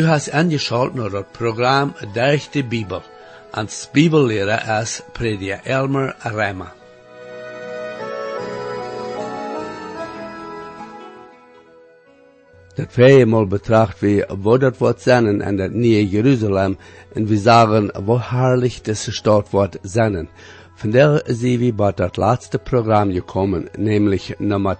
Du hast angeschaut naar het programma Durch de Bibel. Als Bibellehrer is Prediger Elmer Rema. Dat wij mal betracht wie, wo dat wordt zijn en dat nieuwe Jeruzalem, en we sagen, wo herrlich deze stad wordt zijn. Vandaar zijn we bij dat laatste programma gekomen, nämlich nummer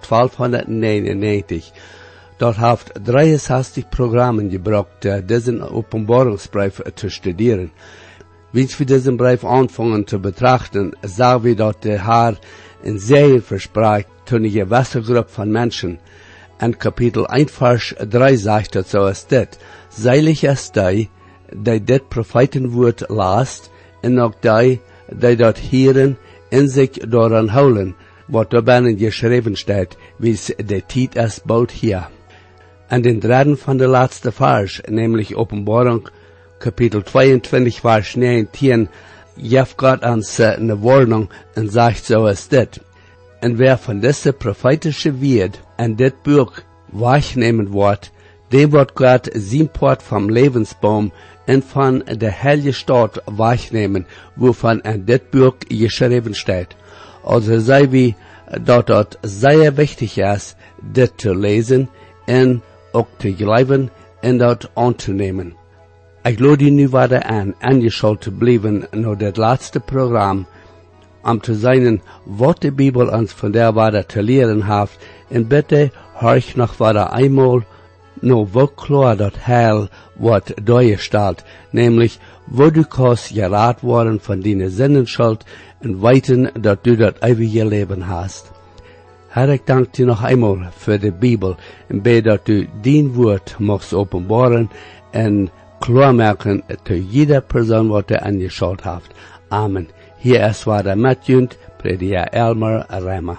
1299. Dort heeft 63 programmen gebracht, diesen Openbaringsbrief zu studieren. Als wir diesen Brief anfangen zu betrachten, sagen wir, dass der Herr in Serien verspricht, zu einer gewissen Gruppe von Menschen. En Kapitel 1, Vers 3 sagt dat so ist dit. Seilig ist die dit Prophetenwoord laast, en ook die dat hieren in sich daran houden, wat daarbij geschreven staat, wie de tijd is bald hier. En den dritten van de laatste Vers, nämlich Openbarung, Kapitel 22, Vers 19, geeft Gott uns eine Warnung en sagt so ist dit. En wer van deze prophetische Woord en dit Buch wahrnehmen wordt, dem wordt Gott zijn Port vom Lebensbaum en van de heilige Stadt wahrnehmen, wovon in dit Buch geschreven staat. Also sei wie, dat het sehr wichtig is, dit te lezen en ook te geloven en dat aan te nemen. Ik lade nu verder aan, angeschaut te blijven naar dit laatste programma, om te zijn wat de Bibel ons van der Waarde te leren heeft, en bitte horch nog verder eenmaal, nou wo klar dat Heil wordt doorgesteld, nämlich wo du kannst geraad worden van die Sinnenschuld en weten dat du dat eeuwige Leben hast. Herr, ik dank dir nog eenmaal voor de Bibel en bid dat du dien woord mocht openbaren en klaarmaken te jeder persoon wat er angeschaut heeft. Amen. Hier is waar de metjunt, Prediger Elmer Rema.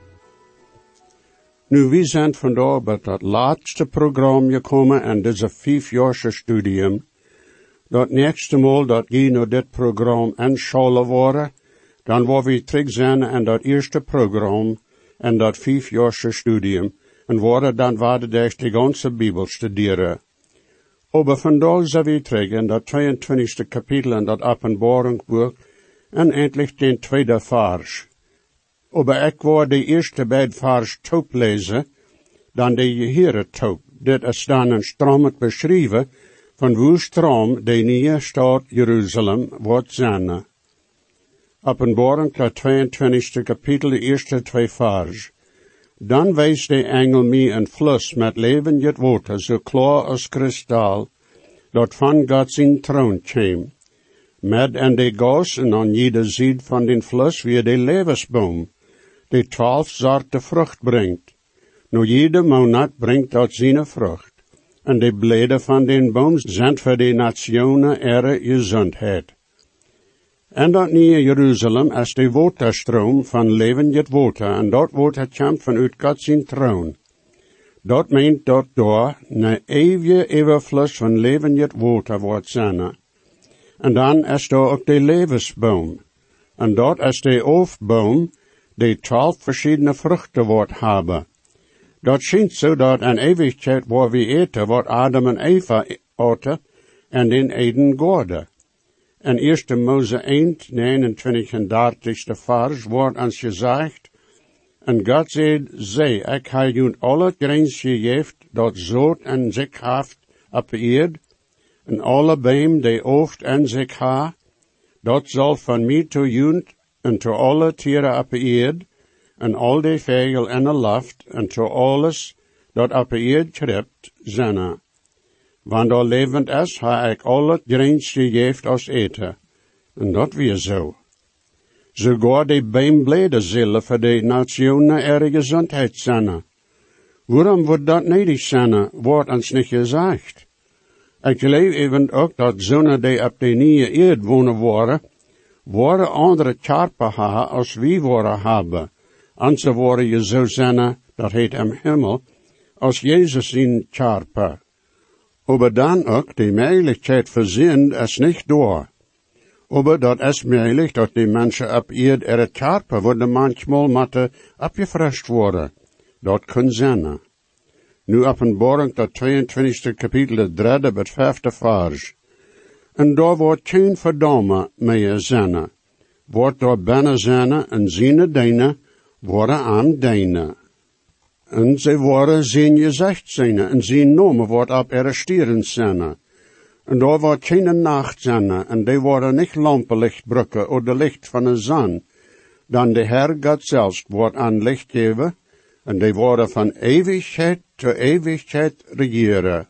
Nu, we zijn vandaag bij dat laatste programma gekomen en deze 5-jarige studium. Dat nächste Mal dat je naar dit programma aanschouwen worden, dan worden we terug zijn en dat eerste programma en dat 5-jarige studium en worden dan waarde de ganze Bibel studeren. Aber vandaag zijn we terug in dat 22e kapitel in dat Openbaringsbuch en endlich den tweede vers. Aber ik wou de eerste beide vers taub lezen, dan de Heere taub. Dit is dan een stromend beschreven van hoe strom de nieuwe stad Jeruzalem wordt zijn. Openbaring, dat 22e kapitel, de eerste 2 vers. Dan wees de engel mij een fluss met levend water, zo klaar als kristal, dat van God zijn troon kwam. Met en de gossen aan jede zijde van den fluss wie de levensboom, die 12 soorten vrucht brengt. Nu jede maand brengt dat zijn vrucht. En de bleden van den boom zijn voor de nationen ihre gezondheid. En dat nieuwe Jeruzalem is de waterstroom van levend water, en dat water komt vanuit God zijn troon. Dat meent dat door een eeuwige overvloed van levend water wordt zijn. En dan is daar ook de levensboom. En dat is de hoofdboom, die 12 verschillende vruchten wordt hebben. Dat schijnt zo dat een eeuwigheid waar we eten, wat Adam en Eva aten, en in Eden gorden. En 1 Mose 1, 29 en 30 vers wordt ons gezegd, en God zei, ik heb jullie alle grens gegeven, dat zoot en zich heeft op de eerd, en alle beem die ooft en zich ha, dat zal van mij toe jullie, en to alle tieren op de eerd, en al die vegel in de lucht, en to alles dat op de eerd kript, zijn. Want al levend is, ha ik alle grens gegeven als eten. En dat weer zo. Sogar die beembleden zullen voor de nationen ihre gezondheid zijn. Waarom wordt dat nedig zijn, wordt ons niet gezegd? Ik geloof even ook dat zonen die op de nieuwe eerd wonen worden andere karpen hebben als wie worden hebben. En ze worden je zo zijn, dat heet im Himmel, als Jezus in karpen. Aber dan ook de mogelijkheid voorzien is niet door. Aber dat is mogelijk dat die mensen op eerd ihre karpen worden manchmal moeten opgefrischt worden. Dat kan zijn. Nu Openbaring dat 22 kapitel, de 3 bet 5 vers. En daar wordt geen verdomme meer zijn. Wordt daar binnen zijn en zijn dienen worden aan dienen. En zij worden zijn gezicht zijn en zijn nomen wordt op arresteren zijn. En daar wordt geen nacht zijn en die worden niet lampenlicht brukken of de licht van de zon. Dan de Heer God zelfs wordt aan licht geven en die worden van eeuwigheid tot eeuwigheid regeren.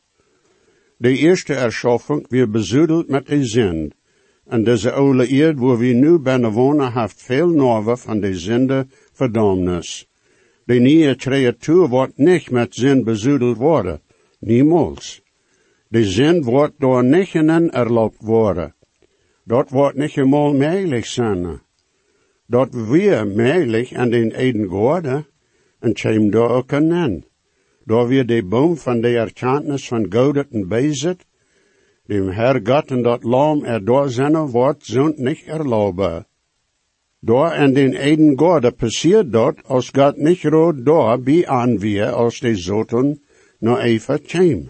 De eerste erschaffing weer bezoedeld met de zin. En deze oude eerd waar we nu binnen wonen heeft veel normen van de zinde verdomnis. De nieuwe creatuur wordt niet met zin bezoedeld worden. Niemals. De zin wordt door nichten erlaubt worden. Dat wordt niet eenmaal mogelijk zijn. Dat weer mogelijk aan den Eden Gorde en tjem daar ook aan. Daar weer de boom van de erkenntnis van God en bezit, dem Herr God en dat lam door zijn wordt zond niet erlauben. Daar en den Eden Gorde passiert dat, als God niet rood daar bij aanweer, als de zoten nog even tjem.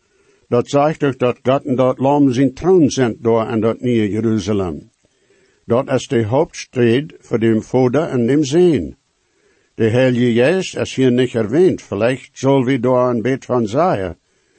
Dat zegt ook dat God en dat lam zijn troon zendt daar en dat nieuwe Jeruzalem. Dat is de hoofdstreed voor dem Vader en dem Zoon. De Heilige Geest is hier niet erwähnt, vielleicht soll wir da ein Bett van zeggen.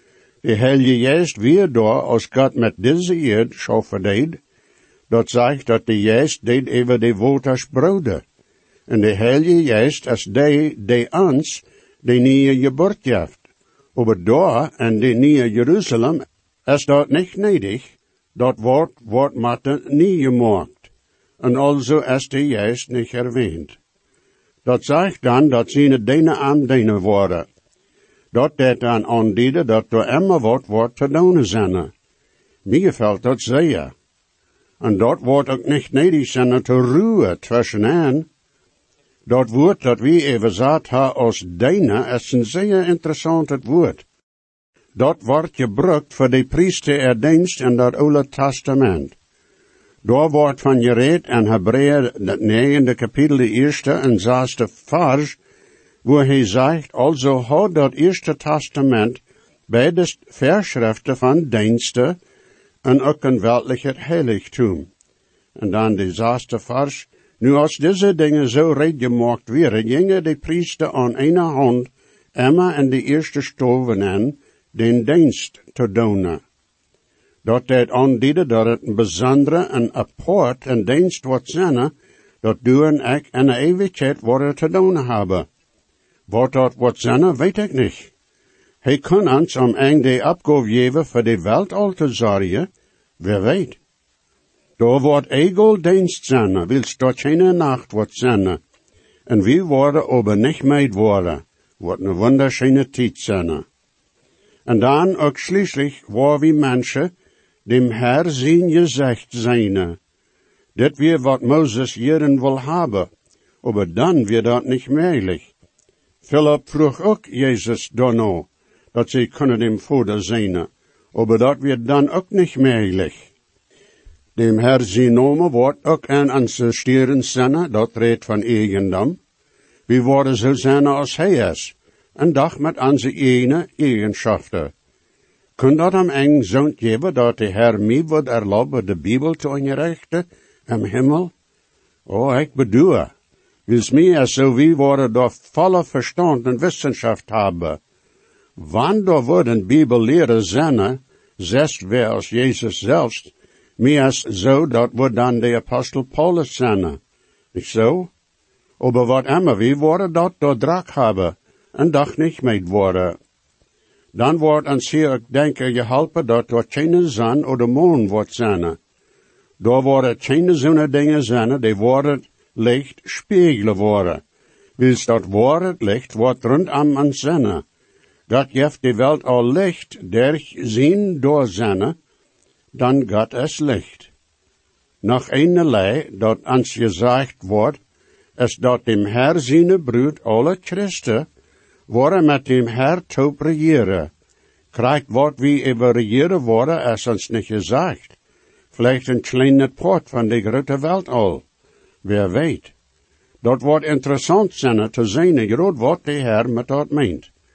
De Heilige Geest weer daar als God met deze eerd zo verdeed, dat zegt dat de Geest deed over de waters broden. En de Heilige Geest is die ons de nieuwe geboorte geeft. Aber daar en de nieuwe Jeruzalem is dat niet nodig, dat wordt met nie gemaakt. En also is de Geest niet erwähnt. Dat zegt dan dat zijn dienen aan dienen worden. Dat dan aandienen dat door immer wordt te doen zijn. Mij gefällt dat zeer. En dat wordt ook niet nodig zijn te ruwen tussenin. Dat woord dat we even zat hebben als dienen is een zeer interessant woord. Dat wordt gebruikt voor de priesterdienst in dat Oude Testament. Daar wordt van gereed in Hebreeën, het 9e kapitel, de 1e en 6e vers, waar hij zegt, also houdt dat Eerste Testament bij de verschriften van diensten en ook een weltlicher heiligtum. En dan de 6e vers, nu als deze dingen zo reed gemaakt werden, gingen de priester aan ene hand immer in de eerste stoven in, den dienst te doen. Dat het aandiende dat het een bijzondere en apart en dienst wordt zijn, dat du en ik in de eeuwigheid worden te doen hebben. Wat dat wordt zijn, weet ik niet. Hij kan ons om de opgave geven voor de welt al te zorgen, wie weet. Daar wordt egel dienst zijn, wils dat geen nacht wordt zijn. En we worden aber niet meid worden, wordt een wunderschöne tijd zijn. En dan ook schließlich waar we mensen, dem Herr zijn gezicht zijn. Dit weer wat Moses hierin wil hebben, aber dan weer dat niet mogelijk. Philip vroeg ook Jezus daarna, dat zij kunnen dem Vader zijn, aber dat weer dan ook niet mogelijk. Dem Herr zijn naam wordt ook aan onze stieren zijn, dat redt van eigendom. We worden zo zijn als hij is, en dag met onze eigenschappen. Kun dat hem eng zo'n geven dat de Herr mij wordt erlauben de Bibel te onderrichten im Himmel? Oh, ik bedoel, wils mij is zo wie worden door volle verstand en wetenschap hebben. Wanneer worden Bibel leren zijn, zegt wij als Jezus zelfs, mij is zo dat we dan de apostel Paulus zijn. Niet zo? Aber wat immer wie worden dat door drak hebben, en dag niet mee worden. Dan wordt ons hier ook denken geholpen dat door geen zon of de maan wordt zijn. Door worden geen zo'n dingen zijn, die worden licht spiegelen worden. Wils dat woord licht wordt rondom ons zijn. God geeft de welt al licht, durch zien door zijn, dan God is licht. Nog eenerlei dat ons gezegd wordt, is dat dem Herr zijn broed alle Christen worden met dem Herr te regeren. Krijgt wat we over regeren worden, is ons niet gezegd. Vielleicht een kleine poort van de grote welt al. Wer weet. Dat wordt interessant zijn te zien, groot wat de Herr met dat meent.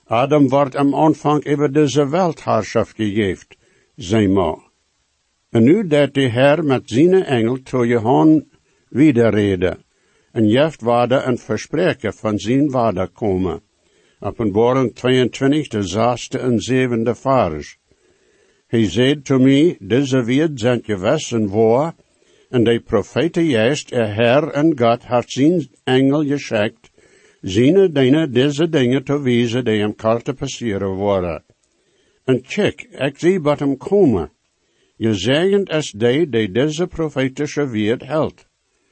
Adam wordt am Anfang über diese Weltherrschaft gegeven, zei ma. En nu dat de Herr met zijn engel tot Johan widerrede, en jeft waarde een verspreken van zijn waarde komen. Openbaring 22, de 6e en 7e vers. Hij zei to mij, deze wird zijn gewessen waar, en de profete juist, Herr en God heeft zijn engel geschickt, zijn deze dingen te wijzen die hem karte passeren worden. En check, ik zie wat hem komen. Je zegent es die deze profetische woord houdt.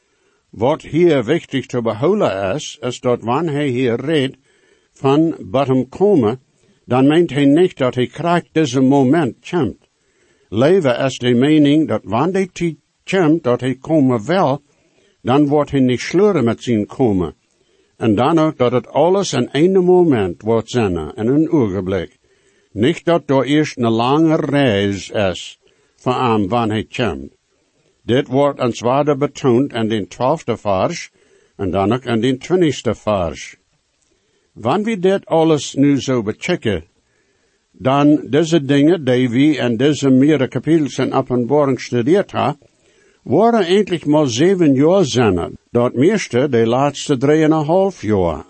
Wat hier wichtig te behouden is dat wanneer hij hier redt van wat hem komen, dan meent hij niet dat hij krijgt deze moment komt. Leven is de mening dat wanneer die tijd komt dat hij komen wil, dan wordt hij niet sleuren met zijn komen. En dan ook dat het alles in één moment wordt zijn, in een ogenblik. Niet dat er eerst een lange reis is, van aan wanneer hij komt. Dit wordt ons waarde betoond in de 12e vers, en dan ook in de 20e vers. Wanneer we dit alles nu zo bechecken, dan deze dingen die we in deze meerdere kapitels in Openbaring studeerd hebben, worden eigenlijk maar 7 jaar zijn, dat meeste de laatste 3,5 jaar.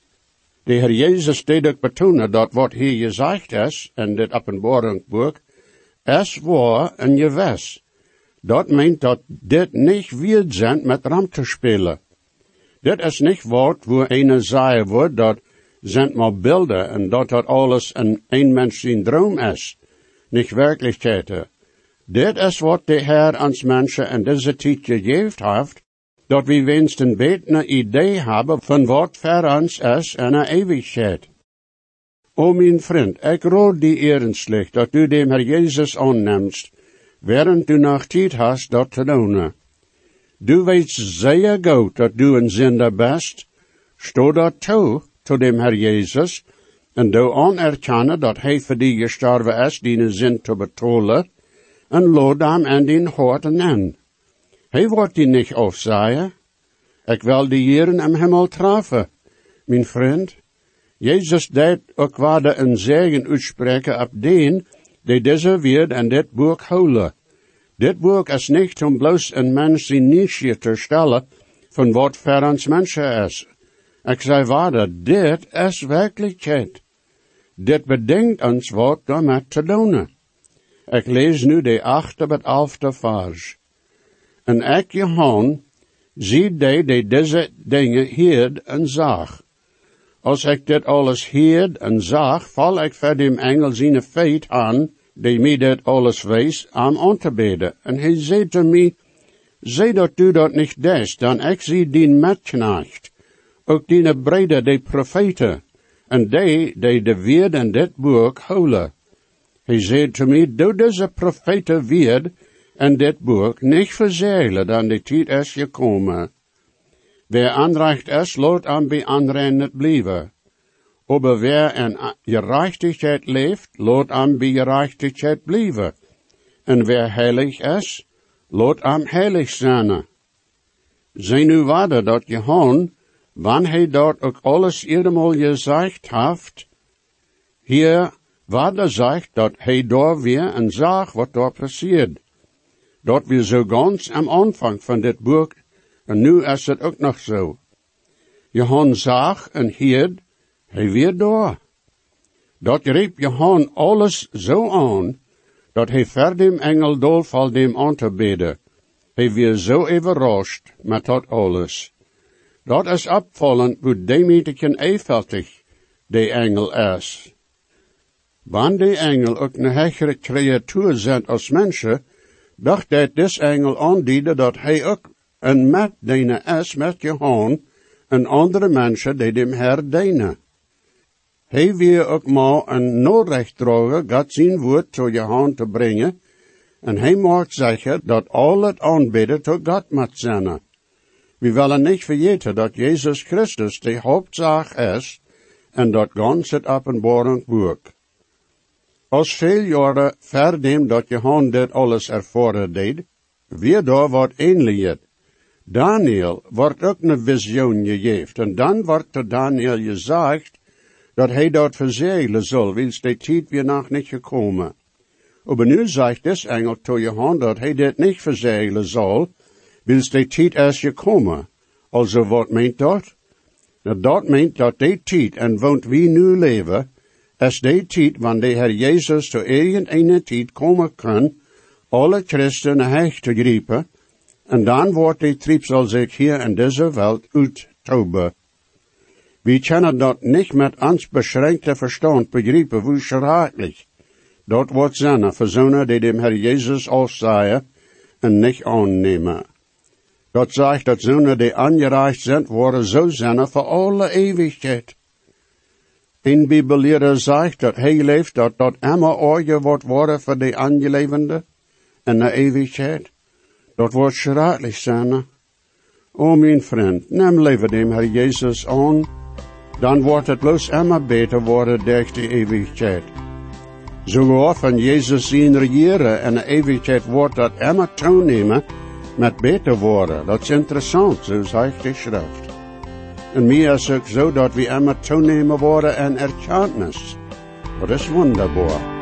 De Heer Jezus deed ook betonen dat wat hier gezegd is in dit Openbaringboek, is waar en gewis. Dat meent dat dit niet wild zijn met ram te spelen. Dit is niet wat wo een zei wordt dat zijn maar beelden en dat alles een mens zijn droom is. Niet werkelijkheid. Dit is wat de Heer ons mensen in deze tijd gegeven heeft, dat we wenst een betere idee hebben van wat voor ons is in een eeuwigheid. O mijn vriend, ik raad die ernstig dat u dem Herr Jezus aanneemt, während du nog tijd hast dat te doen. Du weet zeer goed dat du een zinder bent, sto dat toe, to dem Herr Jezus, en du anerkennen dat hij voor die gestorven is, die zin te betolen, en lood hem in die hart aan. Hij wordt die niet afzaaien. Ik wil die Heeren im Himmel treffen, mijn vriend. Jezus deed ook waarde een zegen uitspreken op den, die deze woord en dit boek houden. Dit boek is niet om bloos een mens zijn niche te stellen van wat voor ons mensen is. Ik zei waarde, dit is werkelijkheid. Dit bedenkt ons wat daarmee te doen. Ik lees nu de 8e tot 11e vers. En ik, Johan, zie die deze dingen hierd en zag. Als ik dit alles hierd en zag, val ik voor dem engel zijn feit aan, die mij dit alles wees, aan te bidden. En hij zei te mij, zei dat du dat niet des, dan ik zie dien metknecht, ook die brede de profeten, en die de woord in dit boek houden. Hij zei te mij, doe deze profeten woord in dit boek niet verzeilen, dan de tijd is gekomen. Wer aanrecht is, laat aan bij anderen niet blijven. Aber wer in gerechtigheid leeft, laat aan bij gerechtigheid blijven. En wer heilig is, laat aan heilig zijn. Zij nu waarde dat Johan, wanneer hij dat ook alles eenmaal gezegd heeft, hier waarde zegt dat hij daar weer en zag wat daar passiert. Dat we zo ganz am Anfang van dit boek, en nu is het ook nog zo. Johan zag en hierd, hij weer daar. Dat riep Johan alles zo aan, dat hij ver dem engel dolval dem aan te bidden. Hij weer zo überrascht met dat alles. Dat is opvallend, hoe demetigen evenvältig de engel is. Wanneer de engel ook een hechere creatuur zijn als mensen, dacht dat des engel aandiende dat hij ook een met dene is met Johan en andere mensen die dem Herr dienen. Hij wil ook maar een noodrecht dragen, God zijn woord tot Johan te brengen, en hij maakt zeggen dat al het aanbidden tot God moet zijn. We willen niet vergeten dat Jezus Christus de hoofdzaak is, en dat gans het Openbaringboek. Als veel jaren verdem dat Johan dit alles ervaren deed, weer daar wat ähnliches. Daniel wordt ook een visioen gegeven, en dan wordt te Daniel gezegd, dat hij dat verzegelen zal, wils de tijd weer nog niet gekomen. Aber nu zegt des engel tot Johannes dat hij dit niet verzegelen zal, wils de tijd is gekomen. Also wat meent dat? Nou, dat meent dat die tijd, en want wie nu leven, is die tijd, wanneer de Heer Jezus tot irgendeine tijd komen kan, alle christenen hecht te grijpen, en dan wordt die triebsel zich hier in deze wereld uittoben. We kunnen dat niet met ons beschränkte verstand begrijpen, hoe schrikkelijk. Dat wordt zijn voor zonen die dem Herr Jezus afzaaien en niet aannemen. Dat zegt dat zonen die aangereicht zijn, worden zo zijn voor alle eeuwigheid. Een bibellehrer zegt dat hij leeft, dat immer oorje wordt worden voor de aangelevende en de eeuwigheid. Dat wordt schrikkelijk zijn. O mijn vriend, neem leven dem Herr Jezus aan, dan wordt het bloos immer beter worden durch de eeuwigheid. Zoals van Jezus zien regeren en de eeuwigheid wordt dat immer toenemen met beter worden. Dat is interessant, zo zegt de schrift. En meer is ook zo dat we immer toenemen worden en erkennis. Dat is wonderbaar.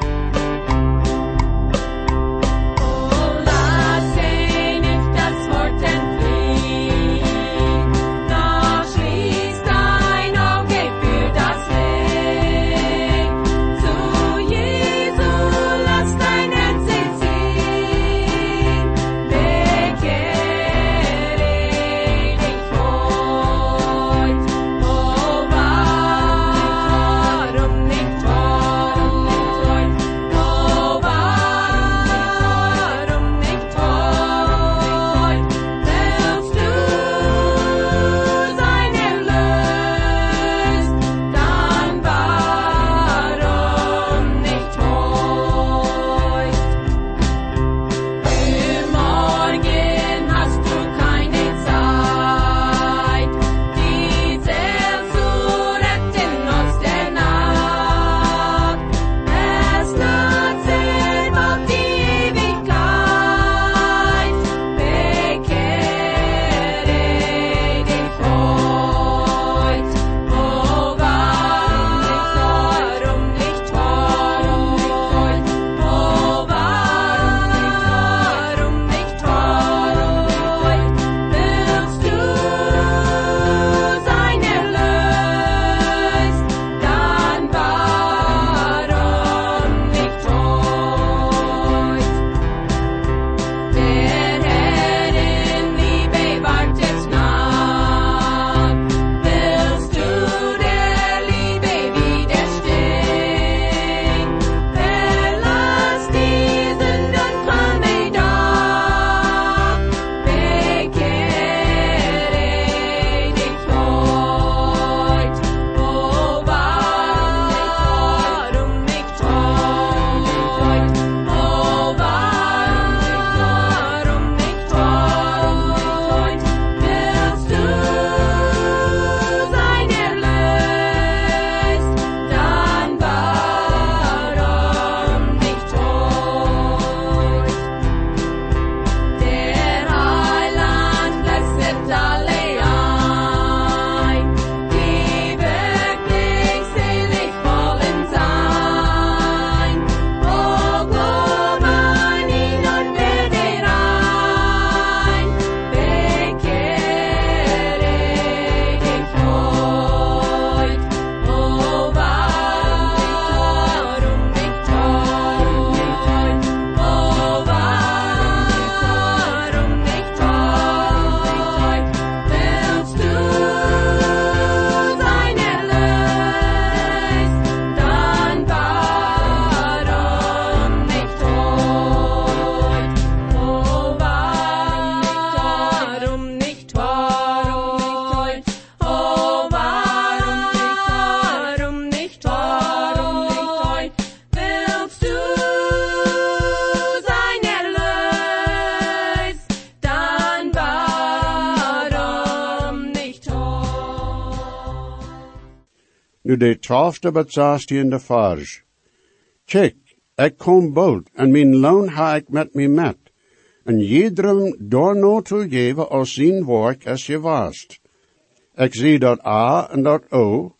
Nu de 12e bezast in de vers. Kijk, ik kom bald, en mijn loon ha ik met me met, en iedereen door nou te geven als zijn werk als je was. Ik zie dat A en dat O,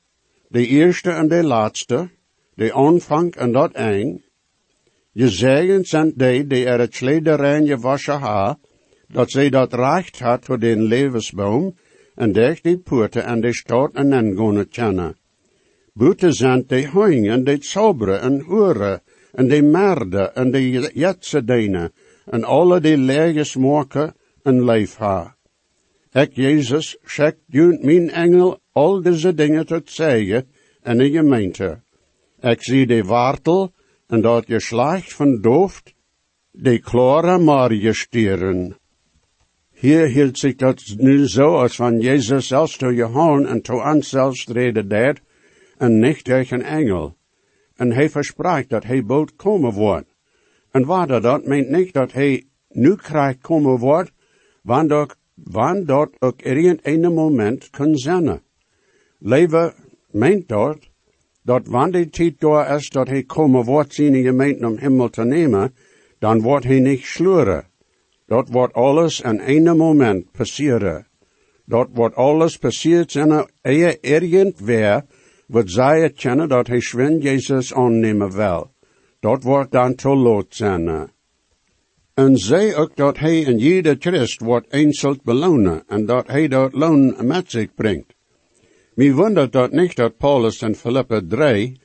de eerste en de laatste, de aanvang en dat eind. Gezegend zijn die het slederijn gewassen ha, dat zij dat recht had voor den levensboom, en durch die poorten en de stad en ingone kennen. Buiten zijn de hoing en de soberen en hoeren, en de merde en de jetsedenen, en alle die lege smoken en leef ha. Ik, Jezus, schik junt mijn engel al deze dingen te zeggen in de gemeente. Ik zie de wartel en dat geslacht van dooft, de klare Marie stieren. Hier hield zich dat nu zo, als van Jezus zelfs toe Johan en toe ons zelfs reden deed, en niet durch een engel. En hij verspreekt dat hij bood komen wordt. En waar dat meent niet dat hij nu krijgt komen wordt, wanneer dat ook een moment kan zijn. Leven meent dat wanneer die tijd door is dat hij komen wordt zijn gemeente om Himmel te nemen, dan wordt hij niet sleuren. Dat wordt alles in een moment passeren. Dat wordt alles passiert zijn eer irgendwer wat zij kennen dat hij schwin Jezus aannemen wil. Dat wordt dan te laat zijn. En zij ook dat hij en jeder Christ wordt eenseld belonen en dat hij dat loon met zich brengt. Mij wundert dat niet dat Paulus in Philippi 3,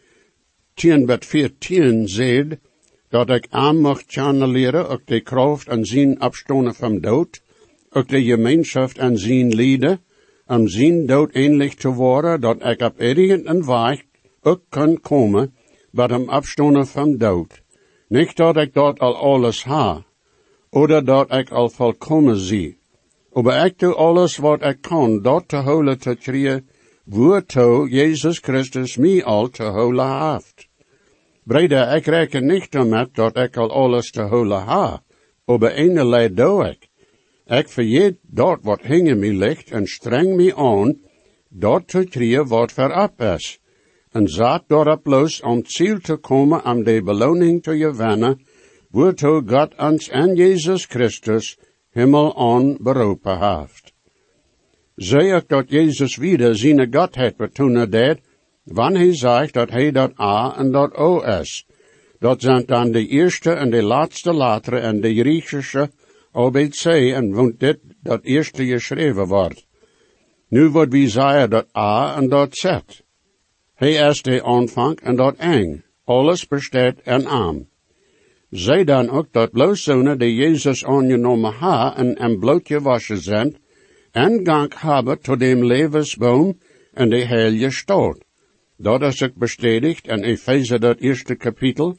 10-14 zegt, dat ik aan mag channeleren, ook de kracht en zijn opstonen van dood, ook de gemeenschap en zijn lieden, om zijn dood ähnlich te worden, dat ik op irgendein weg ook kan komen, bij hem opstonen van dood. Niet dat ik dat al alles ha, oder dat ik al volkomen zie. Maar ik doe alles wat ik kan, dat te holen te krijgen, waartoe Jezus Christus mij al te holen heeft. Breder, ik reken niet damit dat ik al alles te holen ha, maar eenerlei doe ik. Ik vergeet dat wat hingen mij ligt en streng mij aan, dat te krijgen wat verab is. En zat daarop los om ziel te komen om de beloning te gewinnen, waartoe God ons en Jezus Christus Himmel aan beroepen heeft. Zie ik dat Jezus wieder zijn Godheid betonen deed, wanneer hij zegt dat hij dat A en dat O is. Dat zijn dan de eerste en de laatste letteren en de Griechische ABC en want dit dat eerste geschreven wordt. Nu wordt wie zeggen dat A en dat Z. Hij is de aanvang en dat eind. Alles bestaat in hem. Zij dan ook dat bloedzonen die Jezus aangenomen ha en bloed gewassen zijn, en gang hebben tot dem levensboom en de heilige stad. Dat is ook bestätigt in Epheser dat eerste kapitel,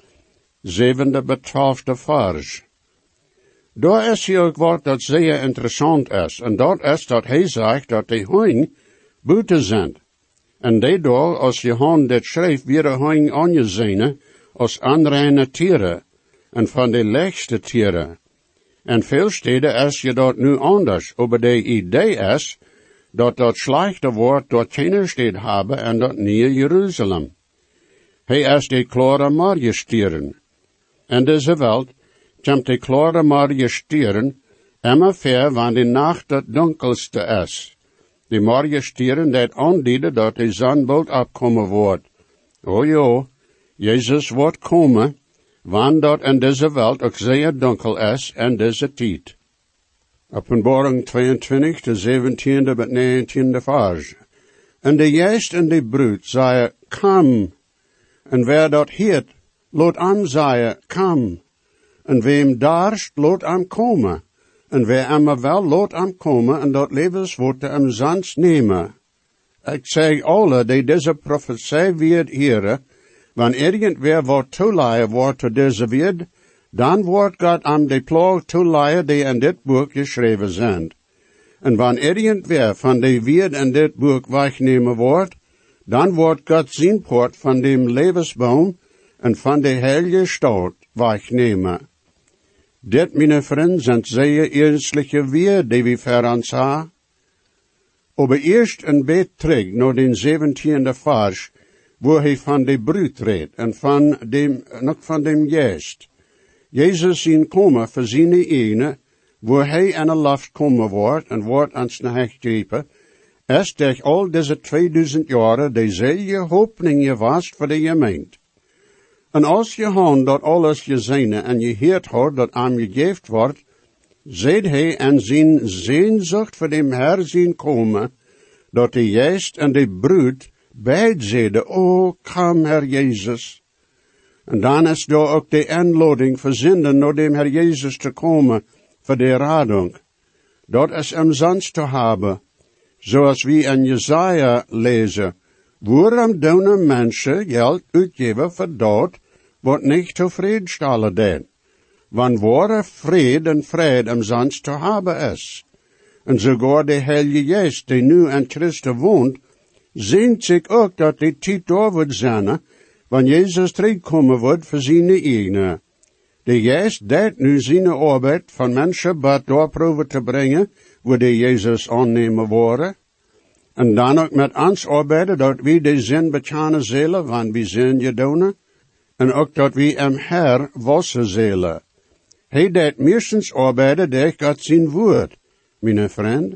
7-12 vers. Daar is hier ook wat dat zeer interessant is, en dat is dat hij zegt dat de hoing buiten zijn. En daardoor, als Johan dit schrijft, weer de hoing aangezien als onreine tieren, en van de lichtste tieren. En veel steden is je dat nu anders, maar de idee is, dat slechte woord dat keine stad hebben en dat nieuwe Jeruzalem. Hij is de klare Marie stieren. En deze welt, komt de klare Marie stieren, immer ver wanneer de nacht het donkelste is. De Marie stieren dat aandienen dat de zon bald opkomen wordt. O ja, Jezus wordt komen, wanneer dat in deze welt ook zeer donker is en deze tijd. Openbaring 22, de 17e tot 19e vers. En de geest en de bruid zei, kom. En wer dat heert, laat am zei, kom. En wem darst, laat am komen. En wer am wel, laat am komen, en dat levenswoord am zans nemen. Ik zeg alle, die deze profetie weer heren, wanneer irgendwer wat toeleien wordt tot deze weer, dan wordt God am de ploeg toeleien die in dit boek geschreven zijn. En wanneer irgendwer van de weer in dit boek wegnemen wordt, dan wordt God zijn poort van dem levensboom en van de heilige stad wegnemen. Dit, mijn vrienden, zijn zeer eerlijke weer die we voor ons hebben. Maar eerst een beetje terug naar den 17e vers, waar hij van de bruid redt en nog van dem geest. Jezus zien komen voor zijn ene, waar hij in een loft komen wordt en wordt ans naar gegrepen, Is durch al deze 2000 jaren dezelfde hoopning geweest voor de gemeente. En als je hand dat alles gezien en je heert hoort dat aan je gegeven wordt, ziet hij en zijn zeenzucht voor dem Herr zien komen, dat de geest en de bruid beid zeiden, o, kom Herr Jezus. En dan is daar ook de inlading verzinden naar dem Herr Jezus te komen voor de radung. Dat is umsonst te hebben, zoals we in Jesaja lezen. Waarom doen mensen geld uitgeven voor dat, wat niet tevredenstellen deed? Want ware vrede umsonst te hebben is. En sogar de Heilige Geest, die nu in Christus woont, zint zich ook dat die tijd door wordt zijn, wanneer Jezus terugkomen wordt voor zijn eigen. De Geest deed nu zijn arbeid van mensen bad doorproeven te brengen, waar de Jezus aannemen worden. En dan ook met ons arbeiden, dat we de zin betjane zelen, want we zijn gedonen. En ook dat we hem Herr wassen zelen. Hij deed meestens arbeiden durch God zijn woord, mijn vriend.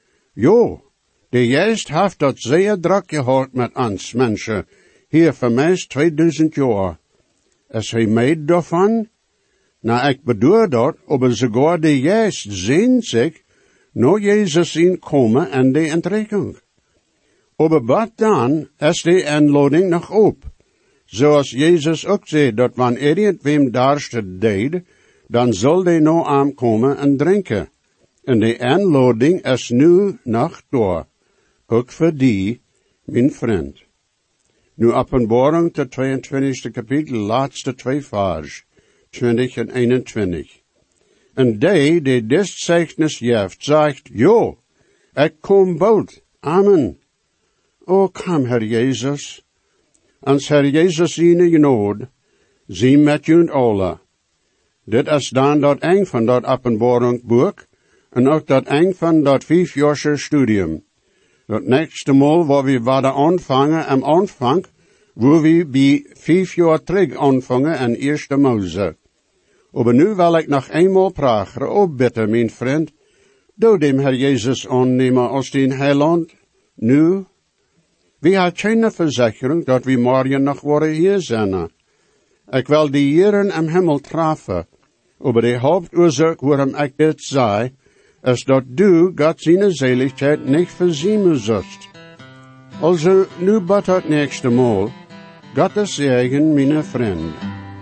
Jo, de Geest heeft dat zeer druk gehad met ons mensen, hier voor mij 2000 jaar. Is hij meid daarvan? Nou, ik bedoel dat, aber sogar de Geest zint zich naar Jezus zien komen en de entrekking. Aber wat dan is de inlading nog op? Zoals Jezus ook zei, dat wanneer irgendwem daarste deed, dan zal de nou aankomen en drinken. En de inlading is nu nog door. Ook voor die, mijn vriend. Nu Openbaring, de 22e kapitel, laatste 2 vers, 20 en 21. En die dit zeichnis geeft, zegt, jo, ik kom bald. Amen. O, kom, Herr Jezus. Ans Herr Jezus in genade, zie met jullie alle. Dit is dan dat eng van dat Openbaringboek, en ook dat eng van dat 5-jarige studium. Dat nächste Mal, waar we werden aanvangen am Anfang, wo we bij 5 jaar terug aanvangen in Eerste Mose. Aber nu wil ik nog eenmaal praten, opbitten, mijn vriend, doe dem Herr Jezus aannemen als den Heiland, nu. We hebben geen verzekering dat we morgen nog worden hier zijn. Ik wil die Heren im Himmel treffen, aber de hoofdoorzaak waarom ik dit zei, is dat du God zijn zaligheid niet voorzien zult. Also, nu bad het nächste Mal, Gottes Segen, mijn vriend.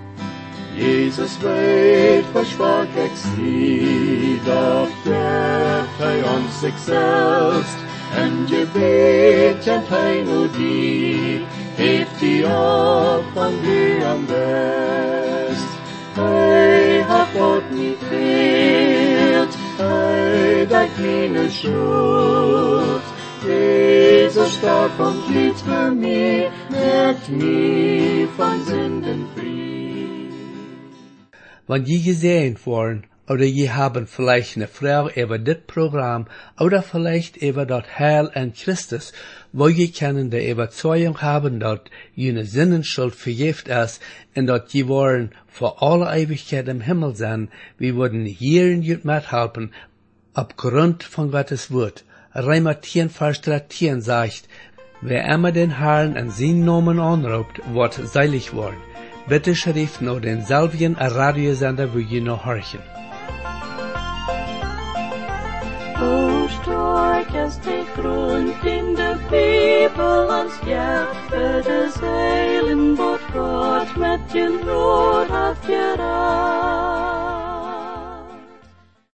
Jesus weet, versprach ik zie, dat geeft hij ons zichzelf, en gebet kent hij nu die, heeft die op van die am best. Hij hat dort niet fehlt, hij dat meine schuld. Jesus starb und litt für mich, merkt mich von Sünden frei. Wenn je gesehen worden, oder je haben vielleicht eine Frage über das Programm, oder vielleicht über das Heil in Christus, wo je können die Überzeugung haben, dass jene Sinnenschuld vergift ist, und dass je wollen vor aller Ewigkeit im Himmel sein, wir würden hier in jut mithelfen, aufgrund von Gottes Wort. Römer 10, Vers 13 sagt, wer immer den Herrn in seinen Namen anruft, wird selig worden. Bitte schrift noch denselben Radiosender, wo ihr noch horchen. O stark ist die Grund in der Bibel uns gibt,